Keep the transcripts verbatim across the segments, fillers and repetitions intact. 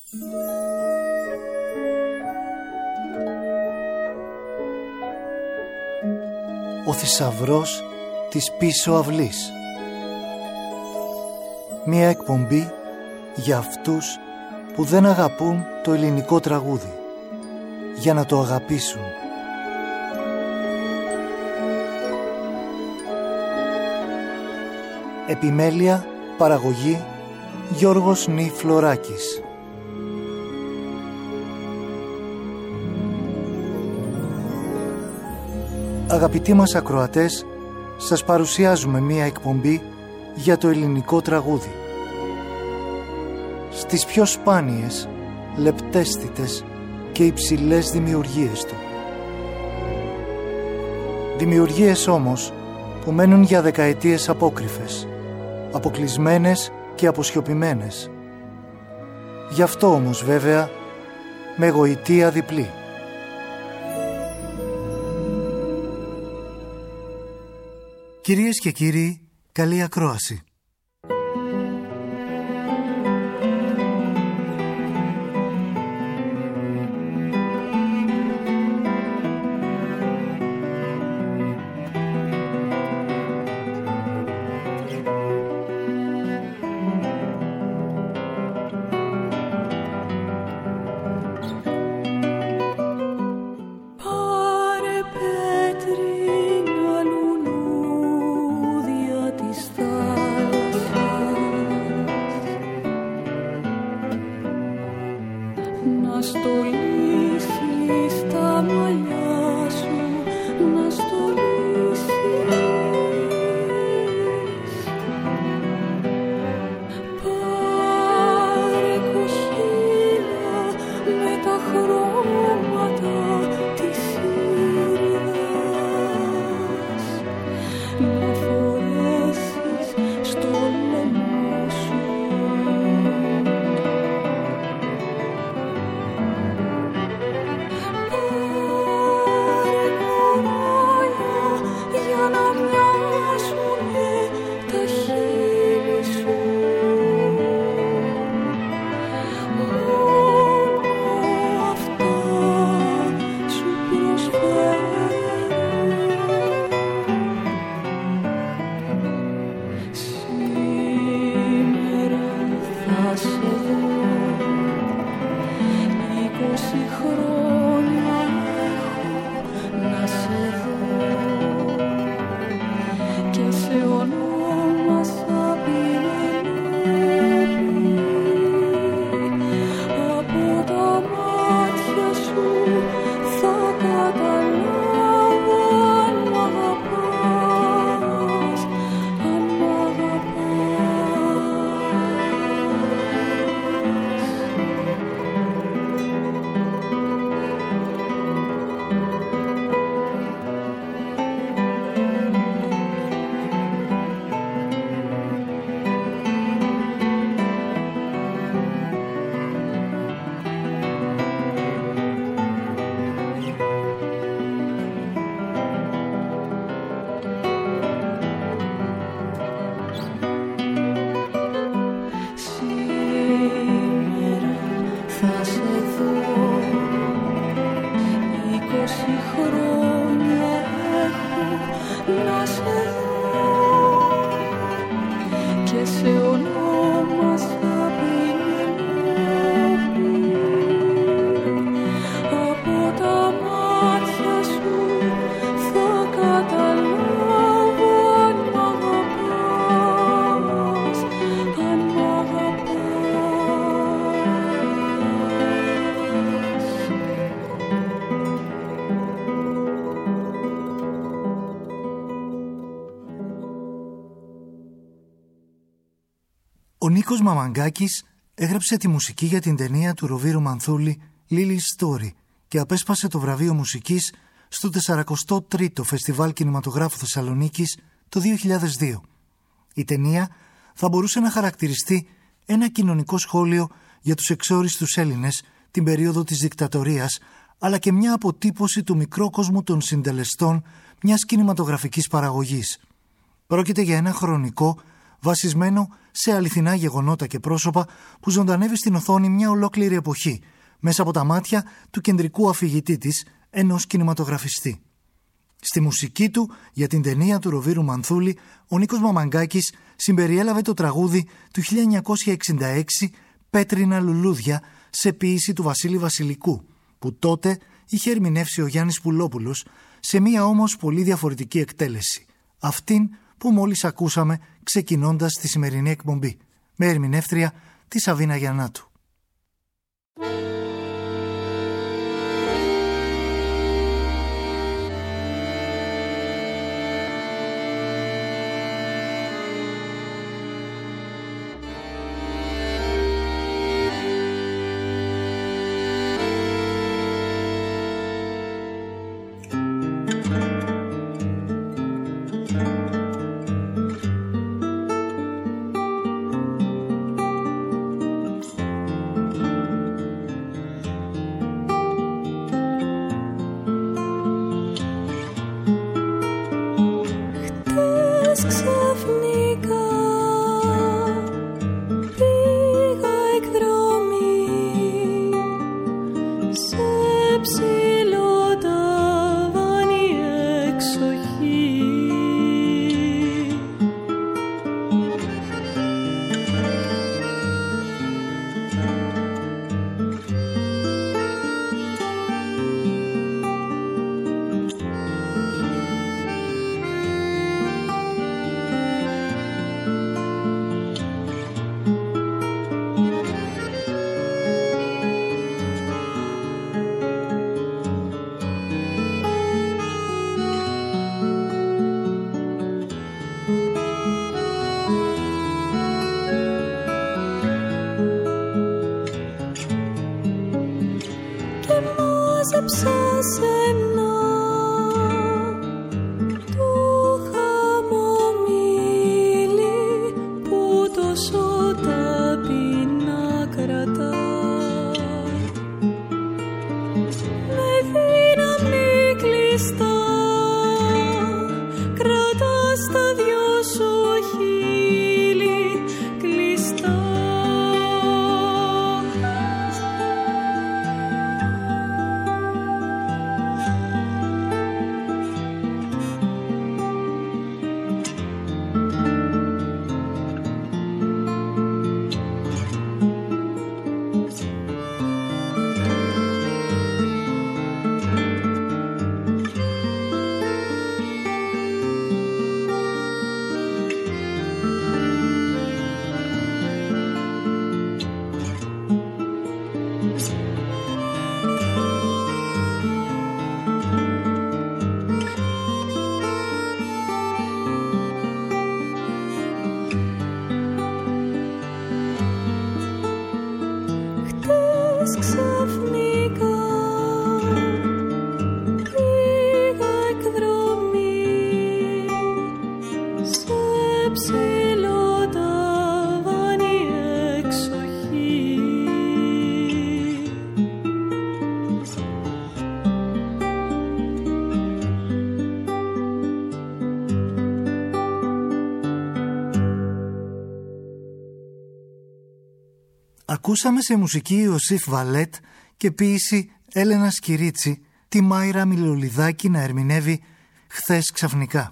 Ο θησαυρός της πίσω αυλής. Μία εκπομπή για αυτούς που δεν αγαπούν το ελληνικό τραγούδι, για να το αγαπήσουν. Επιμέλεια, παραγωγή, Γιώργος Νι Φλωράκης. Αγαπητοί μας ακροατές, σας παρουσιάζουμε μία εκπομπή για το ελληνικό τραγούδι. Στις πιο σπάνιες, λεπτέστητες και υψηλές δημιουργίες του. Δημιουργίες όμως που μένουν για δεκαετίες απόκρυφες, αποκλεισμένες και αποσιωπημένες. Γι' αυτό όμως βέβαια με γοητεία διπλή. Κυρίες και κύριοι, καλή ακρόαση. Ο Νίκος Μαμαγκάκης έγραψε τη μουσική για την ταινία του Ροβίρου Μανθούλη Lily's Story και απέσπασε το βραβείο μουσικής στο τεσσαρακοστό τρίτο Φεστιβάλ Κινηματογράφου Θεσσαλονίκης το δύο χιλιάδες δύο. Η ταινία θα μπορούσε να χαρακτηριστεί ένα κοινωνικό σχόλιο για τους εξόριστους Έλληνες την περίοδο της δικτατορίας, αλλά και μια αποτύπωση του μικρόκοσμου των συντελεστών μιας κινηματογραφικής παραγωγής. Πρόκειται για ένα χρονικό βασισμένο σε αληθινά γεγονότα και πρόσωπα που ζωντανεύει στην οθόνη μια ολόκληρη εποχή, μέσα από τα μάτια του κεντρικού αφηγητή της, ενός κινηματογραφιστή. Στη μουσική του για την ταινία του Ροβίρου Μανθούλη, ο Νίκος Μαμαγκάκης συμπεριέλαβε το τραγούδι του χίλια εννιακόσια εξήντα έξι «Πέτρινα λουλούδια» σε ποίηση του Βασίλη Βασιλικού, που τότε είχε ερμηνεύσει ο Γιάννης Πουλόπουλος σε μία όμως πολύ διαφορετική εκτέλεση, αυτήν που μόλις ακούσαμε ξεκινώντας τη σημερινή εκπομπή, με ερμηνεύτρια τη Σαβίνα Γιαννάτου. Ακούσαμε σε μουσική Ιωσήφ Βαλέτ και ποίηση Έλενα Σκυρίτσι τη Μάιρα Μιλολιδάκη να ερμηνεύει «Χθες ξαφνικά».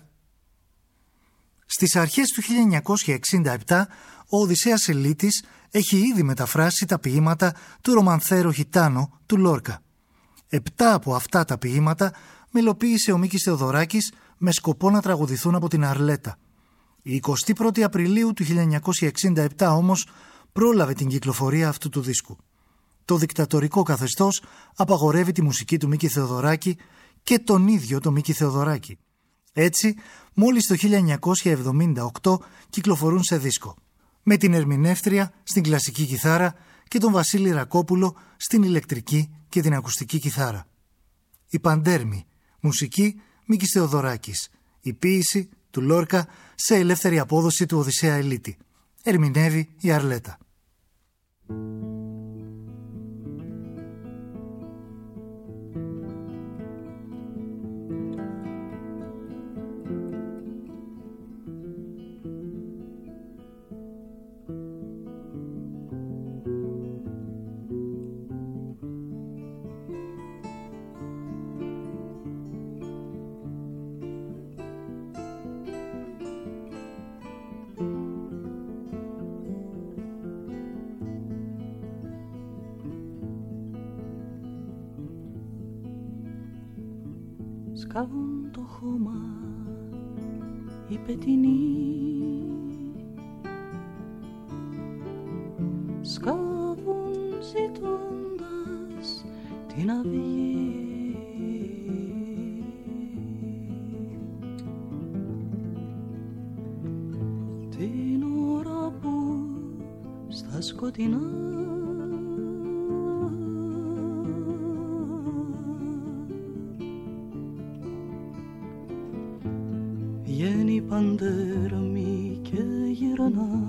Στις αρχές του χίλια εννιακόσια εξήντα επτά ο Οδυσσέας Ελίτης έχει ήδη μεταφράσει τα ποίηματα του ρομανθέρο Γιτάνο του Λόρκα. Επτά από αυτά τα ποίηματα μελοποίησε ο Μίκης Θεοδωράκης με σκοπό να τραγουδηθούν από την Αρλέτα. Η εικοστή πρώτη Απριλίου του χίλια εννιακόσια εξήντα επτά όμως πρόλαβε την κυκλοφορία αυτού του δίσκου. Το δικτατορικό καθεστώς απαγορεύει τη μουσική του Μίκη Θεοδωράκη και τον ίδιο τον Μίκη Θεοδωράκη. Έτσι, μόλις το χίλια εννιακόσια εβδομήντα οκτώ κυκλοφορούν σε δίσκο, με την ερμηνεύτρια στην κλασική κιθάρα και τον Βασίλη Ρακόπουλο στην ηλεκτρική και την ακουστική κιθάρα. Η Παντέρμη, μουσική Μίκης Θεοδωράκης, η ποίηση του Λόρκα σε ελεύθερη απόδοση του Οδυσσέα Ελίτη. Ερμηνεύει η Αρλέτα. σκάβουν το χώμα οι πετεινοί, σκάβουν ζητώντας την αυγή. Την ώρα που στα σκοτεινά βγαίνει παντέρμη και γυρνά,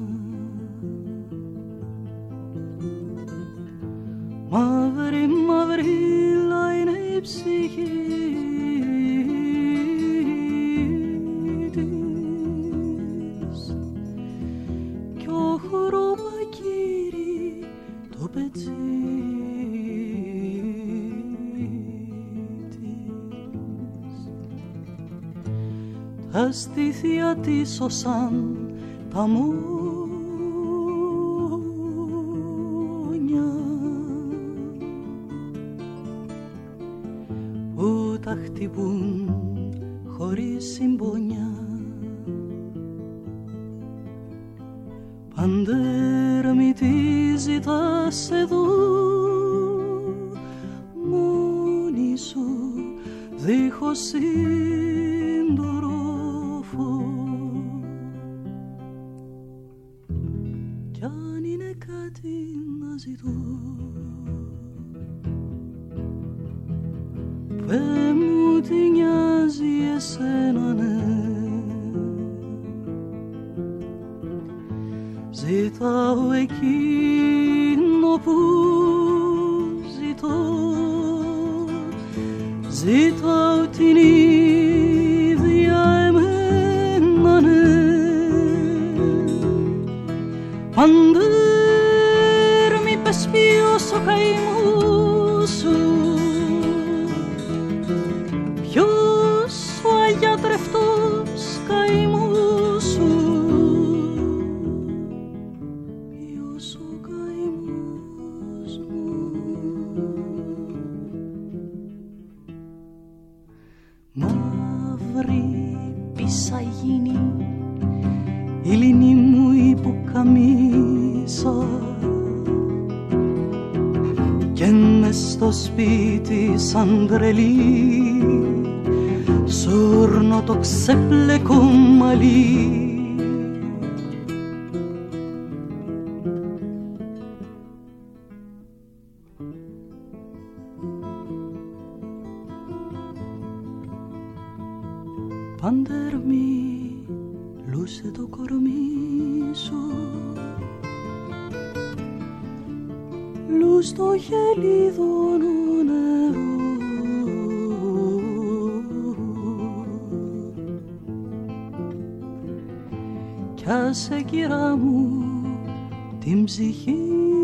μαύρη μαυρίλα είναι η ψυχή της κι ο χρωμακύρι το πετσί της. Τα στήθια της σώσαν τα μόνια που τα χτυπούν χωρίς συμπόνια. Παντέρμη τι ζητάς εδώ μόνη σου δίχως σύντροφο, κι αν είναι κάτι να ζητώ πέ μου τι νοιάζει εσένα, ναι. Ζητάω εκείνο που ζητώ, ζητάω την ίδια εμένα, ναι. Παντέρμη πες ποιος ο καημός σου, ποιος ο αγιατρευτός καημός σου, ποιος ο καημός μου. Μαύρη πισαγίνη η λινή μου υποκαμίσα κι μες στο σπίτι σαν τρελή σόρνω το ξέπλεκο μαλλί. Παντέρμη λούσε το κορμί σου, λούς το γελίδωνο νερό, κι άσε κυρά μου την ψυχή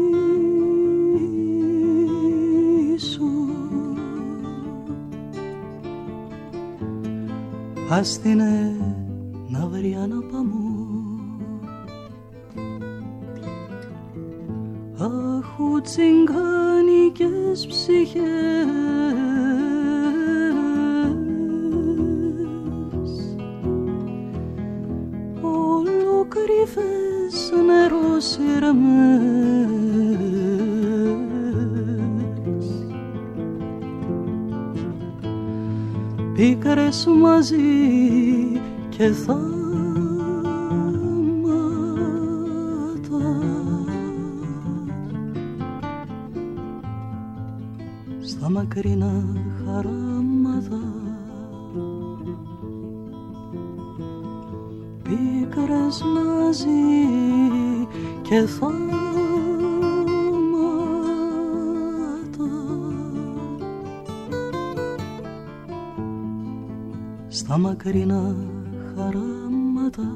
σου, ας την να βρει αναπαμό. Αχου τσιγκάνικες ψυχές ολοκρυφές νεροσυρμές, πίκρες μαζί και θάματα στα μακρινά χαράματα, πίκρες μαζί και θάματα στα μακρινά χαράματα.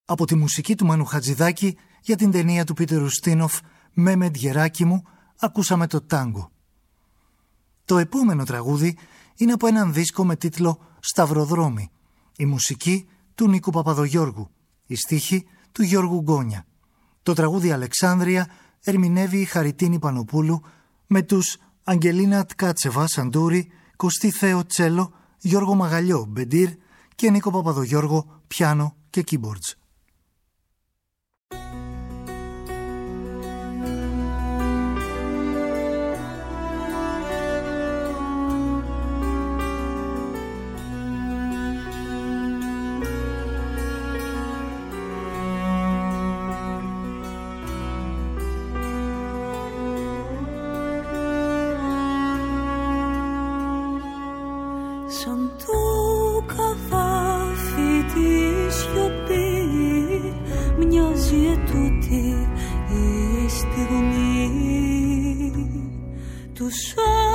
Από τη μουσική του Μάνου Χατζηδάκη για την ταινία του Πίτερ Ουστίνοφ «Μέμεντ γεράκι μου» ακούσαμε το τάγκο. Το επόμενο τραγούδι είναι από έναν δίσκο με τίτλο «Σταυροδρόμι». Η μουσική του Νίκου Παπαδογιώργου, η στίχη του Γιώργου Γκόνια. Το τραγούδι «Αλεξάνδρεια» ερμηνεύει η Χαριτίνη Πανοπούλου με τους Αγγελίνα Τκάτσεβα Σαντούρη, Κωστή Θέο Τσέλο, Γιώργο Μαγαλιό Μπεντήρ και Νίκο Παπαδογιώργο πιάνο και keyboards. Σαν το καβάφι τη σιωπή μοιάζει ετούτη η στιγμή τους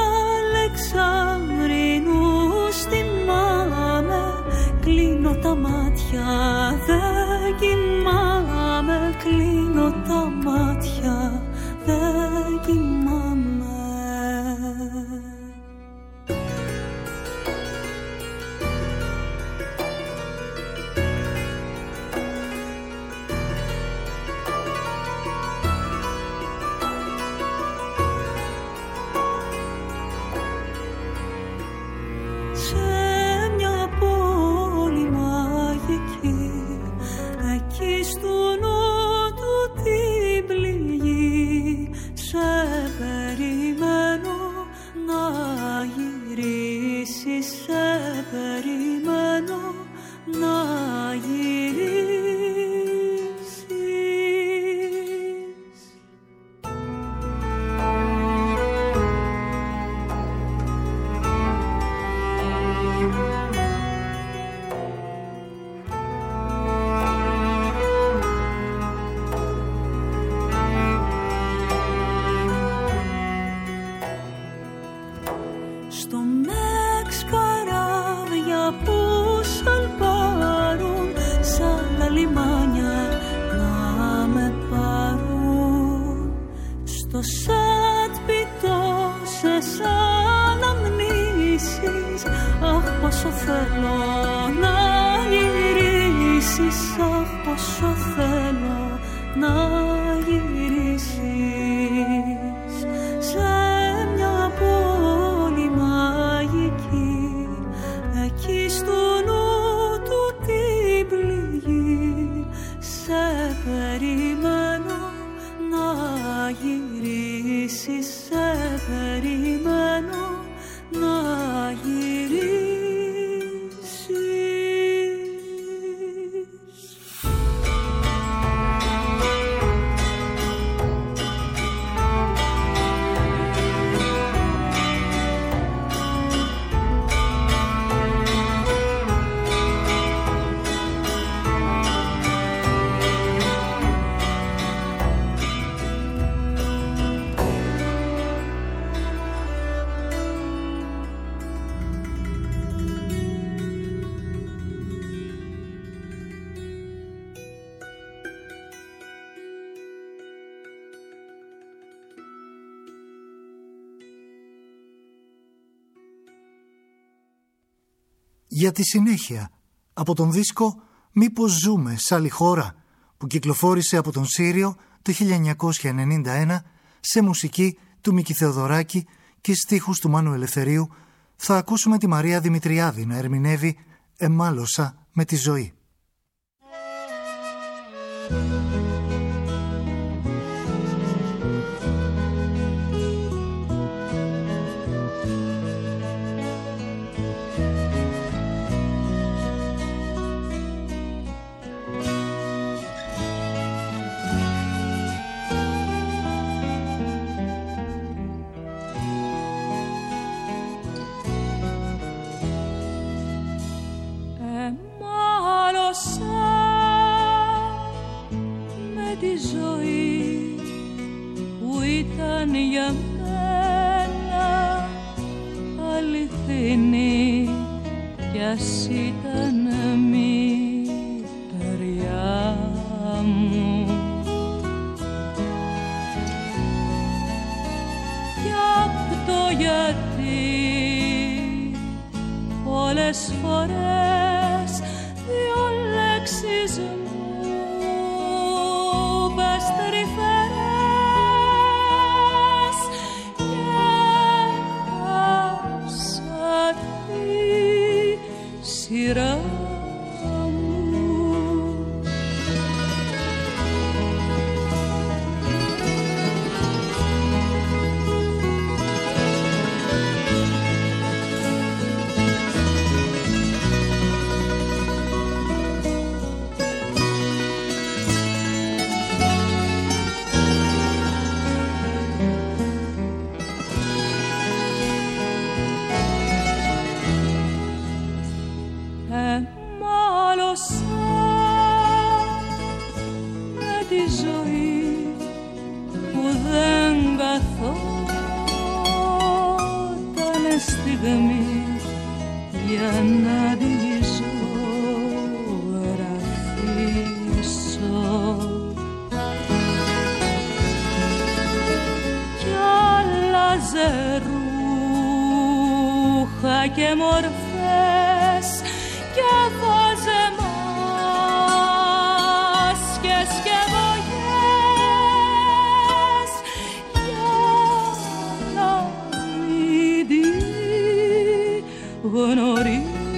Αλεξανδρινούς θυμάμαι, κλείνω τα μάτια, δεν κοιμάμαι, κλείνω τα μάτια, δεν κοιμάμαι. Για τη συνέχεια, από τον δίσκο «Μήπως ζούμε σ' άλλη χώρα» που κυκλοφόρησε από τον Σύριο το χίλια εννιακόσια ενενήντα ένα σε μουσική του Μίκη Θεοδωράκη και στίχους του Μάνου Ελευθερίου, θα ακούσουμε τη Μαρία Δημητριάδη να ερμηνεύει «Εμάλωσα με τη ζωή». Για μένα αληθινή κι ας ήταν μυτεριά. άλλες φορές δυο λέξεις μου πες τρυφερές και χάσα τη σειρά. Για να τη ζωγραφίσω κι άλλαζε ρούχα και μορφές και βάζε μάσκες και βογιές για να μην τη γνωρίσω.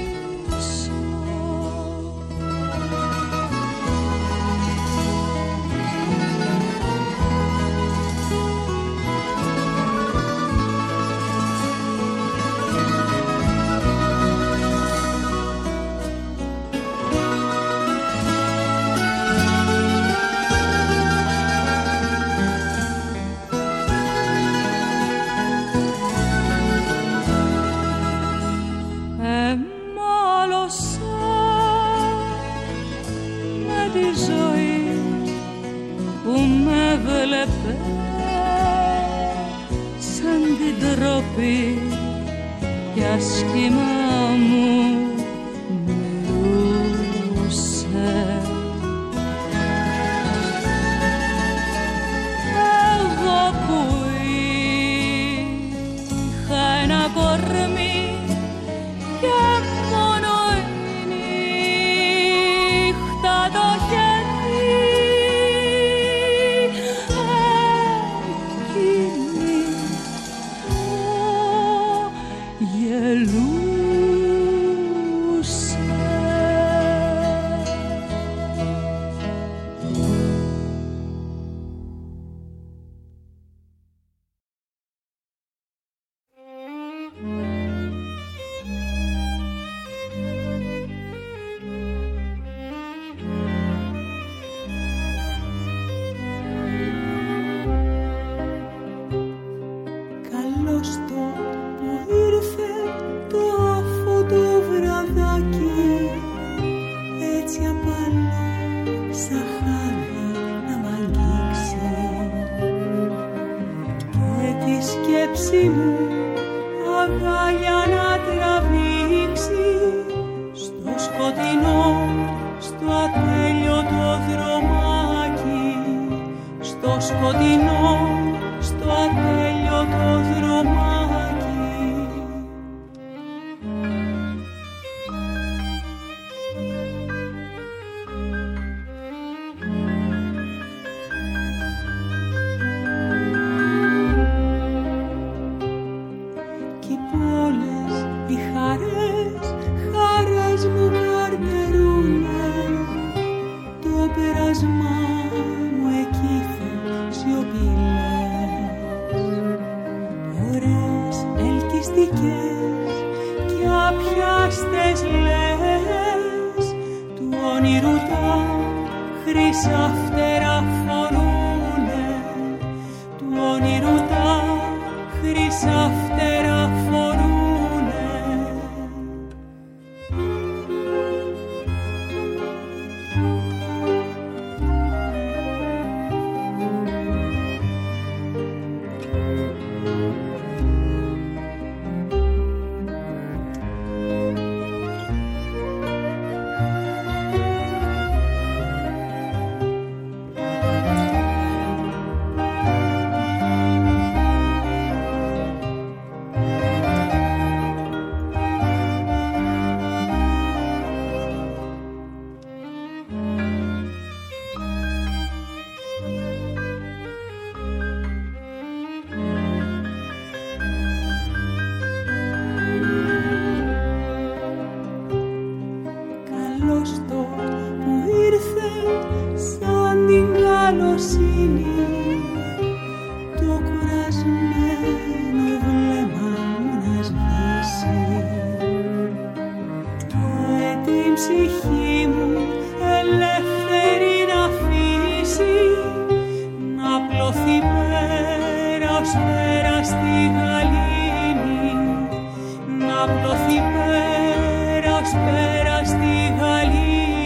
Σαν την τρόπη κι άσχημα μου μιλούσε. Εγώ που είχα ένα κορμί και μόνο η νύχτα το χέρι ψυχή μου ελεύθερη να αφήσει, να πλωθεί πέρα ως πέρα στη γαλήνη, να πλωθεί πέρα ως πέρα στη γαλήνη.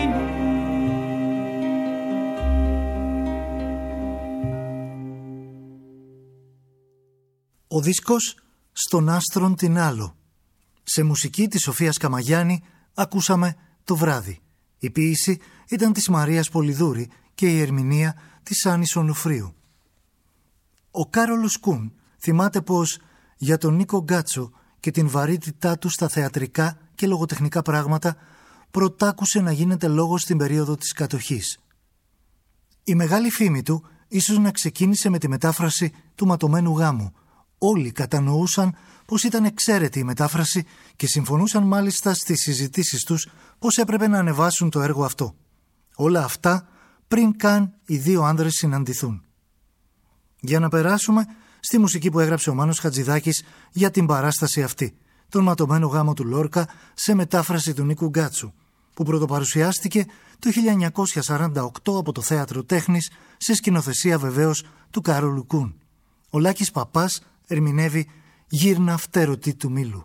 Ο δίσκος «Στον άστρον την άλλο». Σε μουσική της Σοφίας Καμαγιάννη ακούσαμε «Το βράδυ». Η ποίηση ήταν της Μαρίας Πολυδούρη και η ερμηνεία της Άννης Ονουφρίου. Ο Κάρολος Κουν θυμάται πως για τον Νίκο Γκάτσο και την βαρύτητά του στα θεατρικά και λογοτεχνικά πράγματα πρωτάκουσε να γίνεται λόγος στην περίοδο της κατοχής. Η μεγάλη φήμη του ίσως να ξεκίνησε με τη μετάφραση του Ματωμένου Γάμου. Όλοι κατανοούσαν πως ήταν εξαίρετη η μετάφραση και συμφωνούσαν μάλιστα στις συζητήσεις τους πως έπρεπε να ανεβάσουν το έργο αυτό. Όλα αυτά πριν καν οι δύο άνδρες συναντηθούν. Για να περάσουμε στη μουσική που έγραψε ο Μάνος Χατζηδάκης για την παράσταση αυτή, τον Ματωμένο Γάμο του Λόρκα σε μετάφραση του Νίκου Γκάτσου, που πρωτοπαρουσιάστηκε το χίλια εννιακόσια σαράντα οκτώ από το Θέατρο Τέχνης σε σκηνοθεσία βεβαίως του Κάρολου Κουν. Ο Λάκης Παπάς ερμηνεύει «Γύρνα φτέρωτη του Μήλου».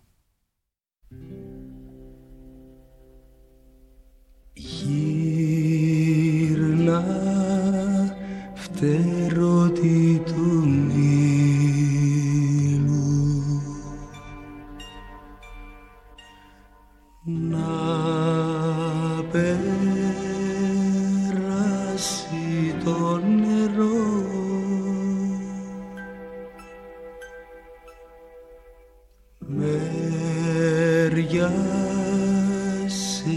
Γύρνα φτέρωτη του Μήλου, να περάσει το νερό, μεριά σε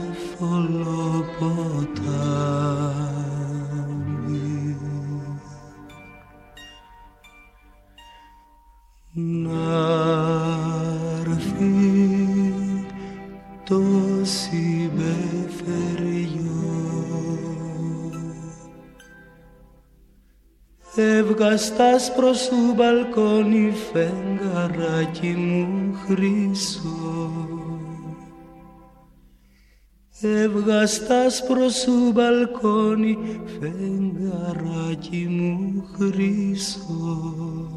φωλοποτάμι, να'ρθεί το συμπεφεριό, έβγα στ' άσπρο σου μπαλκόνι φεγγαράκι μου χρυσό, έβγα στ' άσπρο σου μπαλκόνι φεγγαράκι μου χρυσό.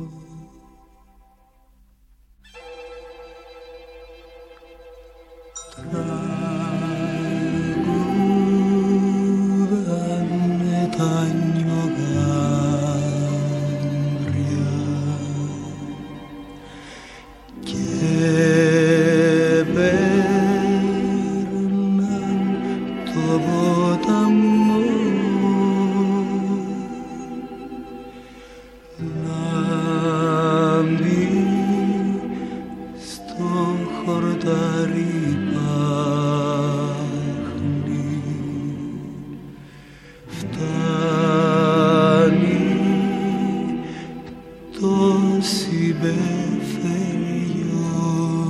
Τραγούδανε τα νιογάμβρια και παίρναν το ποταμό, λάμπει στο χορτάρι πάχνει, φτάνει το συμπεφεριό,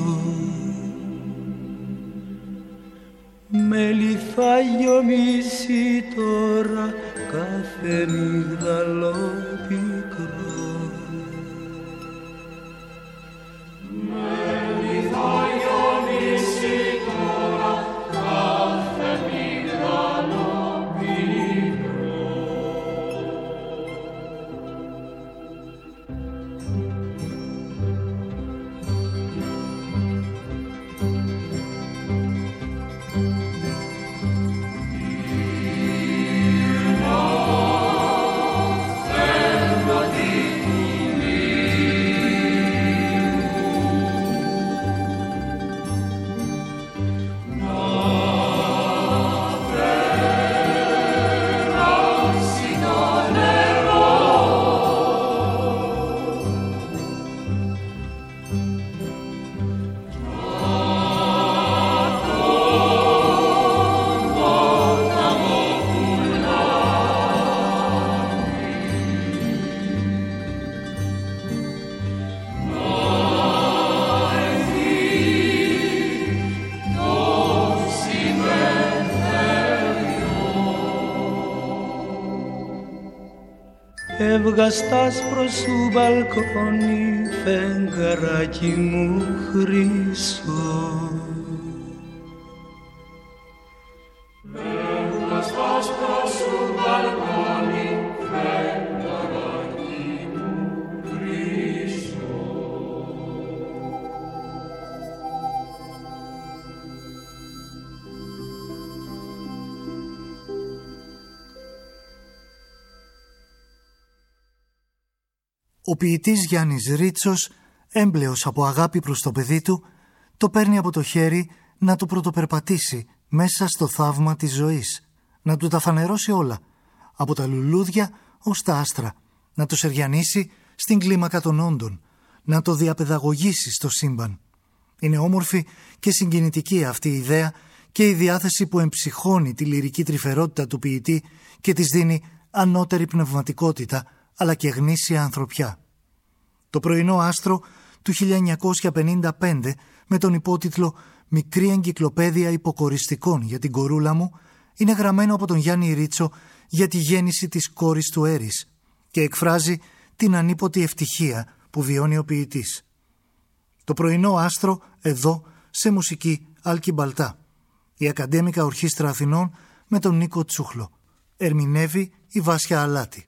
μέλι θα γιομίσει τώρα κάθε μυγδαλό πικρό, μέλι θα γιομίσει τώρα κάθε μυγδαλό πικρό. Έβγα στ' άσπρο σου μπαλκόνι φεγγαράκι μου χρυσό, Ο ποιητής Γιάννης Ρίτσος, έμπλεος από αγάπη προς το παιδί του, το παίρνει από το χέρι να του πρωτοπερπατήσει μέσα στο θαύμα της ζωής, να του τα φανερώσει όλα, από τα λουλούδια ως τα άστρα, να το σεριανίσει στην κλίμακα των όντων, να το διαπαιδαγωγήσει στο σύμπαν. Είναι όμορφη και συγκινητική αυτή η ιδέα και η διάθεση που εμψυχώνει τη λυρική τρυφερότητα του ποιητή και της δίνει ανώτερη πνευματικότητα αλλά και γνήσια ανθρωπιά. Το πρωινό άστρο του χίλια εννιακόσια πενήντα πέντε με τον υπότιτλο «Μικρή εγκυκλοπαίδεια υποκοριστικών για την κορούλα μου» είναι γραμμένο από τον Γιάννη Ρίτσο για τη γέννηση της κόρης του Έρης και εκφράζει την ανίποτη ευτυχία που βιώνει ο ποιητής. Το πρωινό άστρο εδώ σε μουσική Άλκη Μπαλτά. Η Ακαντέμικα Ορχήστρα Αθηνών με τον Νίκο Τσούχλο. Ερμηνεύει η Βάσια Αλάτη.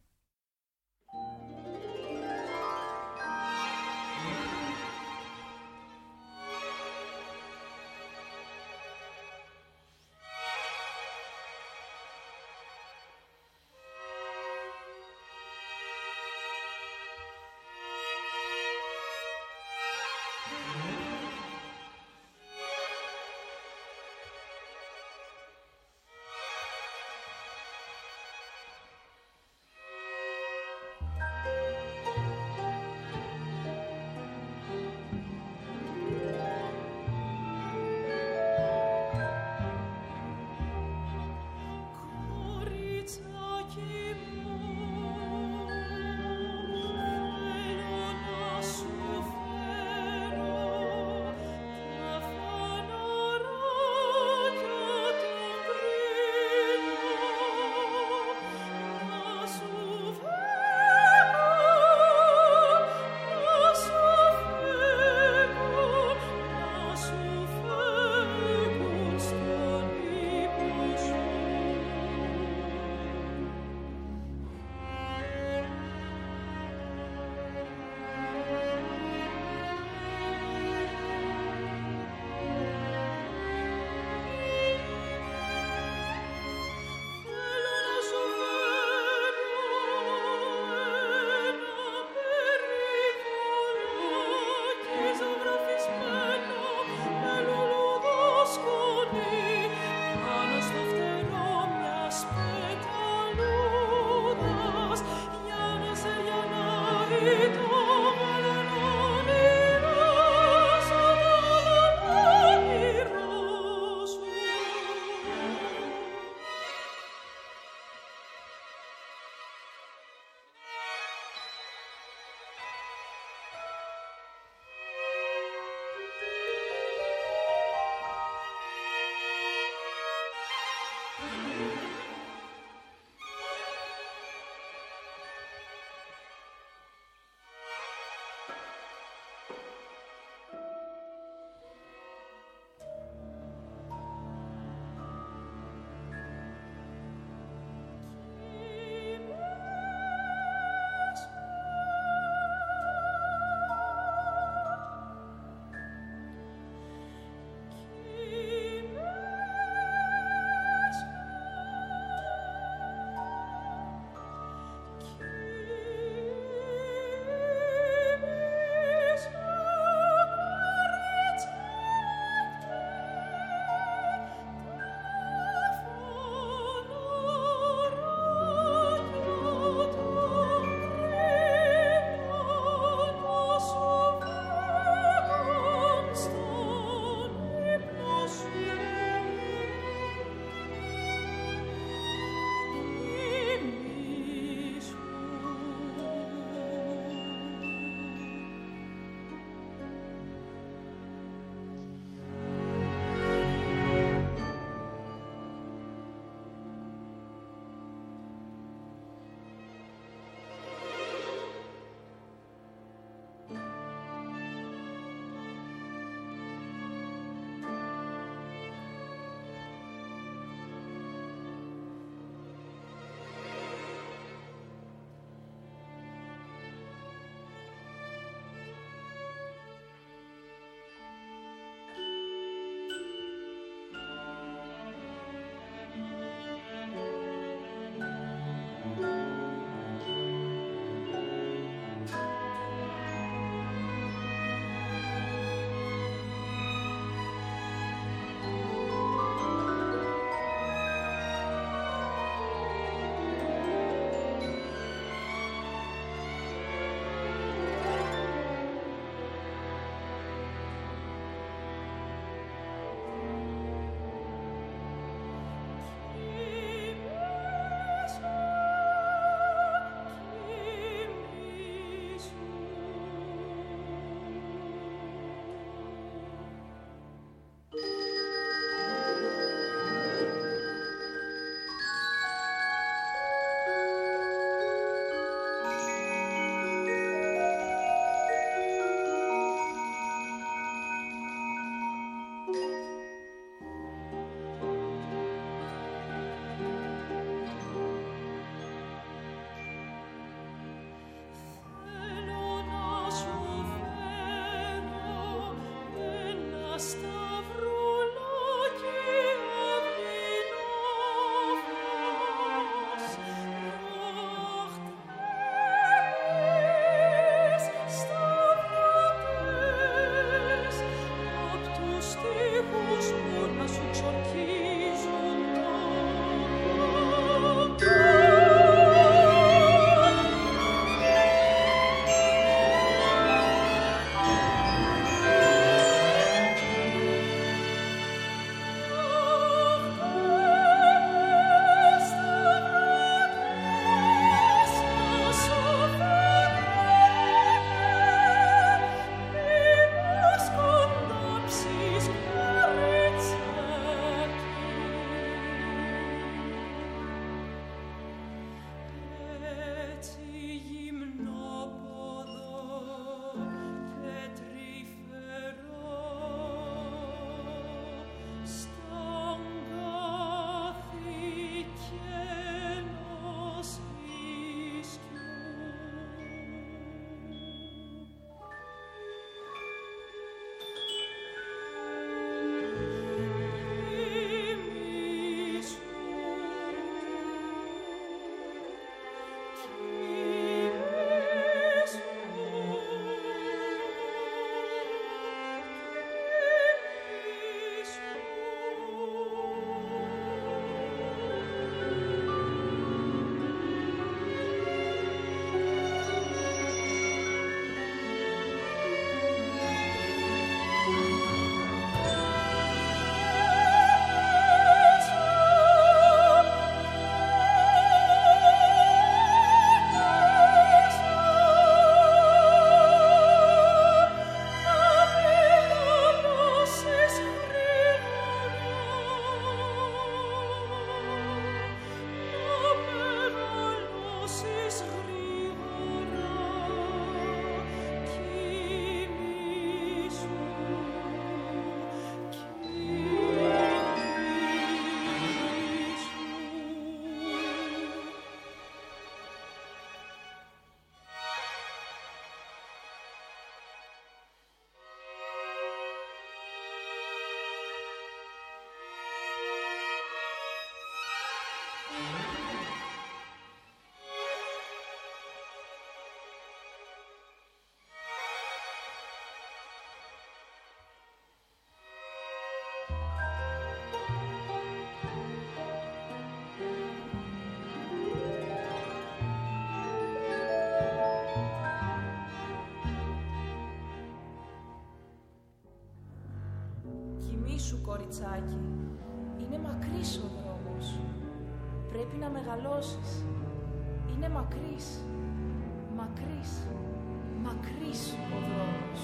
κοριτσάκι, είναι μακρύς ο δρόμος. Πρέπει να μεγαλώσεις. Είναι μακρύς, μακρύς, μακρύς ο δρόμος.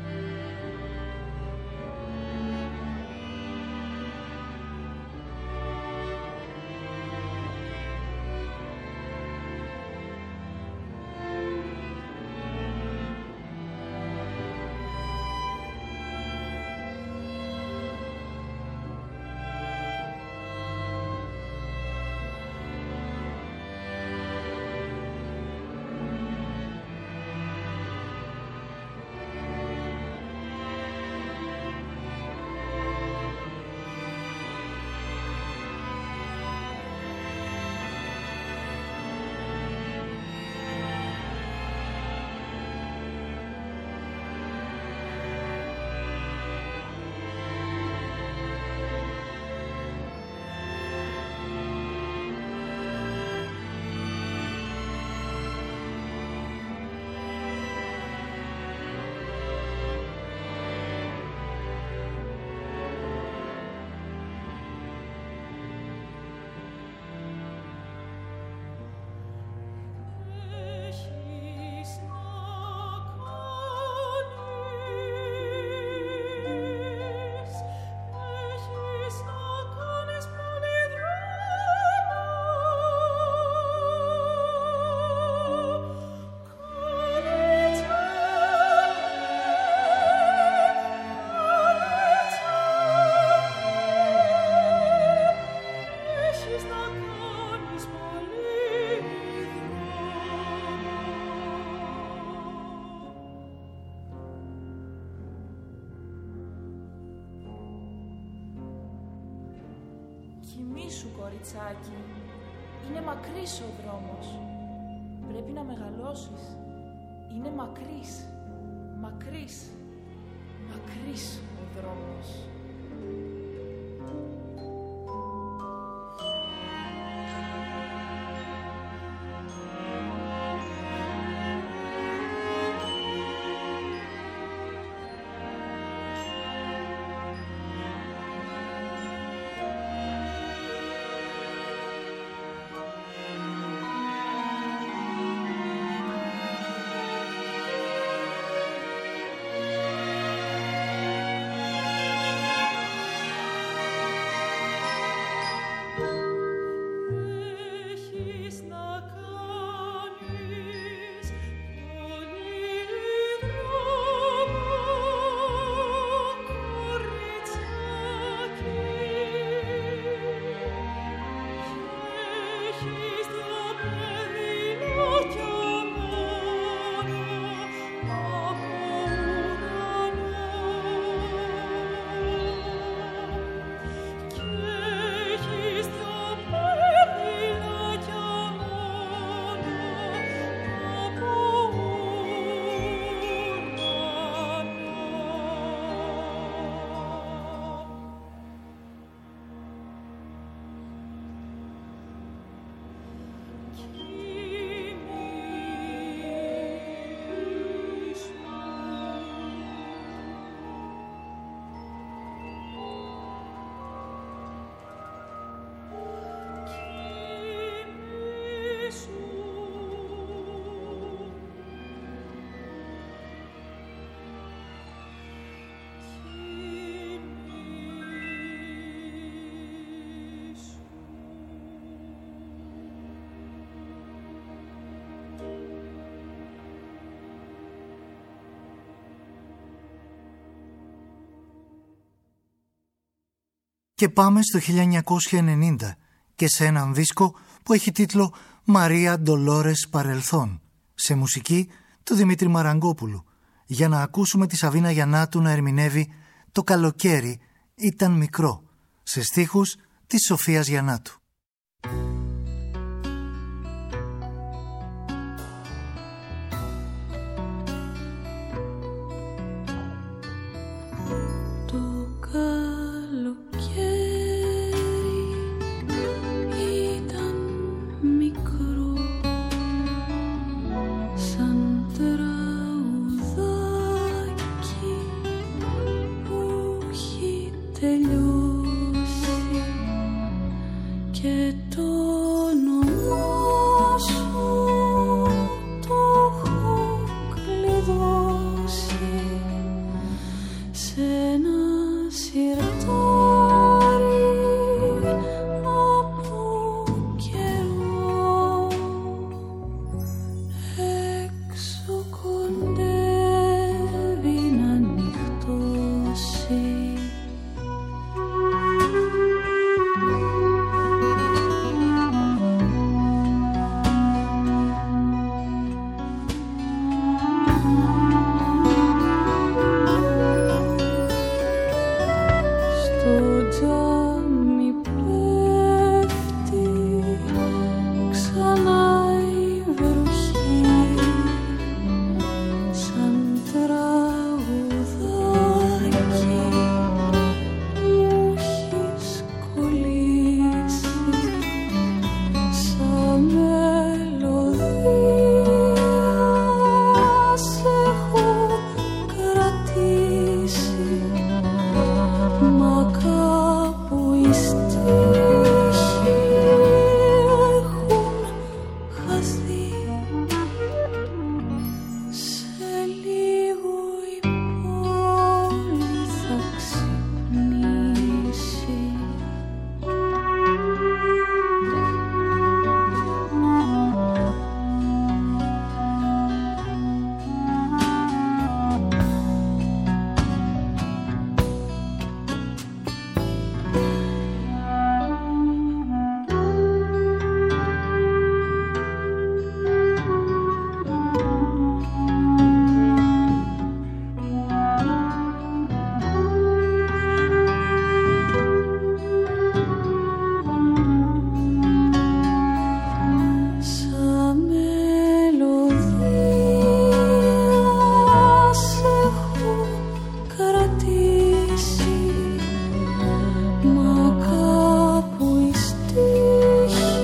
Κοιμήσου, κοριτσάκι. Είναι μακρύς ο δρόμος. Πρέπει να μεγαλώσεις. Είναι μακρύς, μακρύς, μακρύς ο δρόμος. Και πάμε στο χίλια εννιακόσια ενενήντα και σε έναν δίσκο που έχει τίτλο «Μαρία Ντολόρες Παρελθόν», σε μουσική του Δημήτρη Μαραγκόπουλου, για να ακούσουμε τη Σαβίνα Γιαννάτου να ερμηνεύει «Το καλοκαίρι ήταν μικρό», σε στίχους της Σοφίας Γιαννάτου. Τελειώ τζάμι πέφτει ξανά η βροχή σαν τραγουδάκι μου έχεις κολλήσει σαν μελωδία σε έχω κρατήσει μα κάπου οι στίχοι έχουν χαθεί σε λίγο η πόλη θα ξυπνήσει. Σαν μελωδία σε έχω κρατήσει μα κάπου οι στίχοι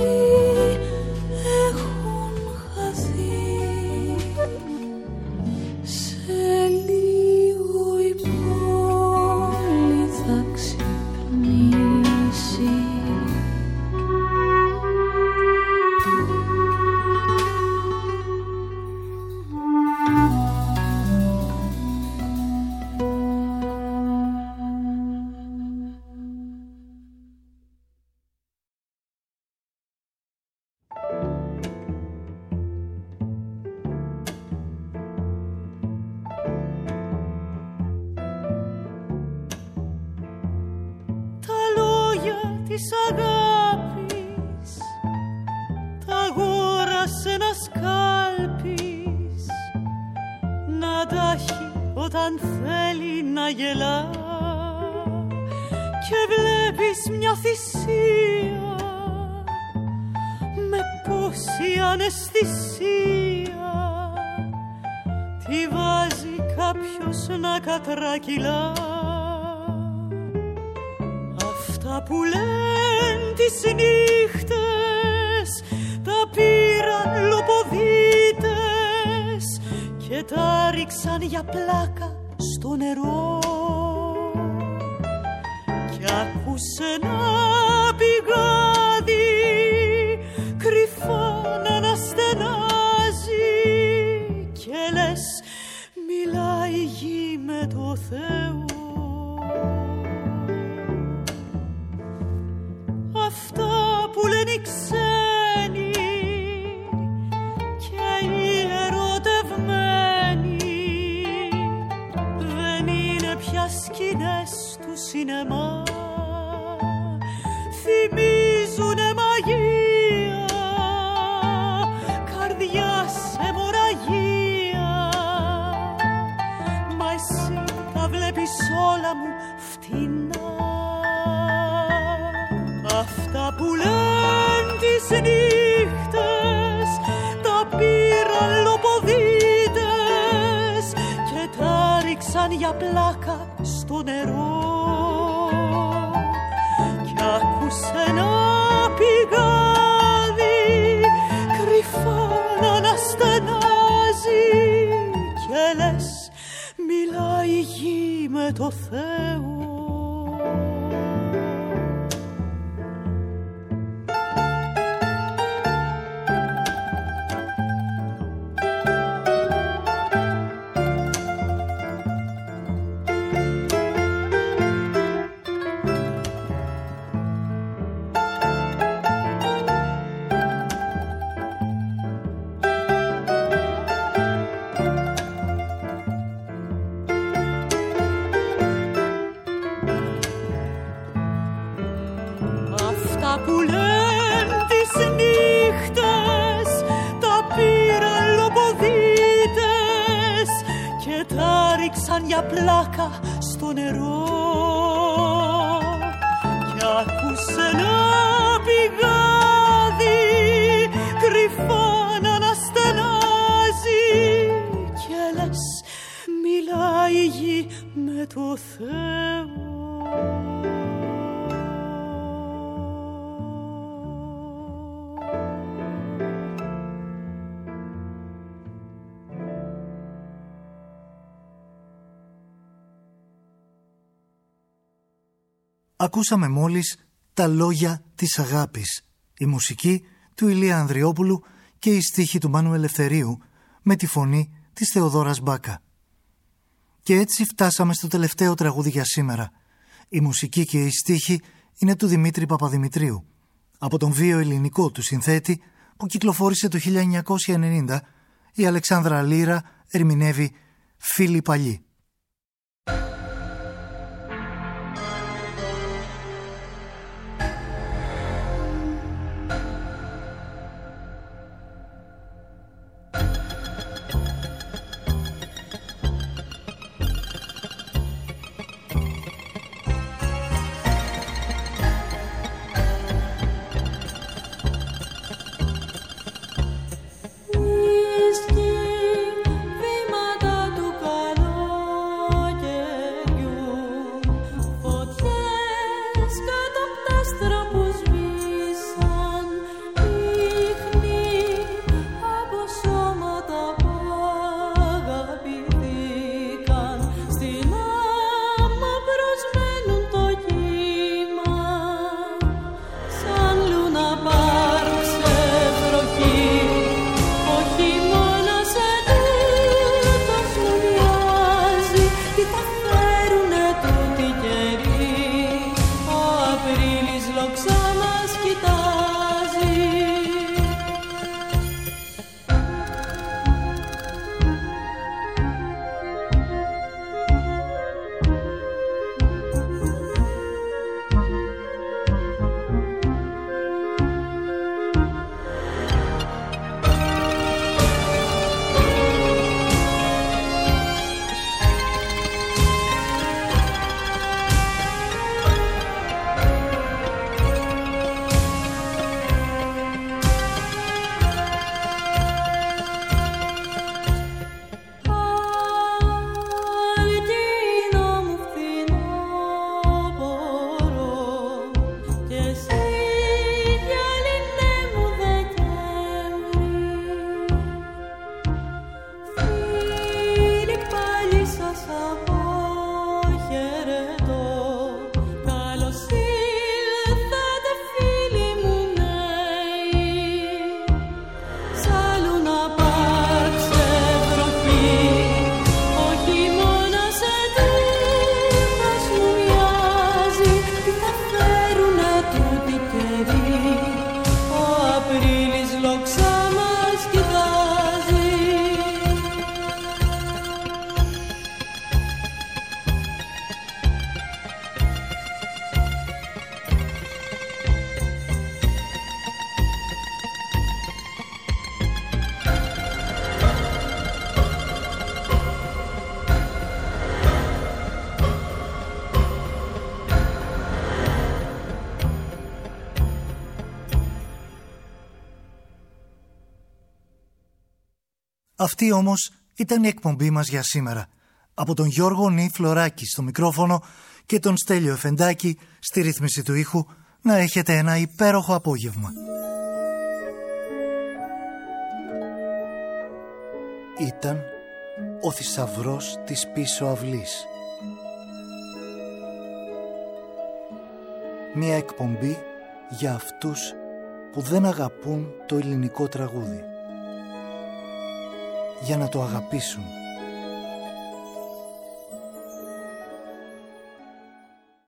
έχουν χαθεί σε λίγο η πόλη θα ξυπνήσει. Τα λόγια της αγάπης τα αγόρασε ένας κάλπης να τα έχει όταν θέλει να γελά και βλέπεις μια θυσία με πόση αναισθησία τη βάζει κάποιος να κατρακυλά. Αυτά που λένε τις νύχτες τα πήραν λοποδίτες και τα ρίξαν για πλάκα στο νερό κι άκουσε ένα πηγάδι κρυφά να αναστενάζει και λες μιλάει η γη με το Θεό. Αυτά που λένε οι ξένοι και οι ερωτευμένοι δεν είναι πια σκηνές του σινεμά, θυμίζουνε μαγεία, καρδιά σε μοραγία, μα εσύ τα βλέπεις όλα μου φτηνά. Αυτά που λένε τις νύχτες τα πήραν λοποδίτες και τα ρίξαν για πλάκα στο νερό κι άκουσε ένα πηγάδι κρυφά να αναστενάζει και λες μιλάει η γη με το Θεό. Που λένε τις νύχτες τα πήραν λοποδίτες και τα ρίξαν για πλάκα στο νερό σ' ένα πηγάδι κρυφά να αναστενάζει και λες μιλάει η γη με το Θεό. Ακούσαμε μόλις τα λόγια της αγάπης, η μουσική του Ηλία Ανδριόπουλου και η στίχη του Μάνου Ελευθερίου με τη φωνή της Θεοδόρας Μπάκα. Και έτσι φτάσαμε στο τελευταίο τραγούδι για σήμερα. Η μουσική και η στίχη είναι του Δημήτρη Παπαδημητρίου, από τον βίο ελληνικό του συνθέτη που κυκλοφόρησε το χίλια εννιακόσια ενενήντα. Η Αλεξάνδρα Λύρα ερμηνεύει «Φίλοι παλιοί». Αυτή όμως ήταν η εκπομπή μας για σήμερα. Από τον Γιώργο Νι Φλωράκη στο μικρόφωνο και τον Στέλιο Εφεντάκη στη ρύθμιση του ήχου, να έχετε ένα υπέροχο απόγευμα. Ήταν ο θησαυρός της πίσω αυλής. Μια εκπομπή για αυτούς που δεν αγαπούν το ελληνικό τραγούδι, για να το αγαπήσουν.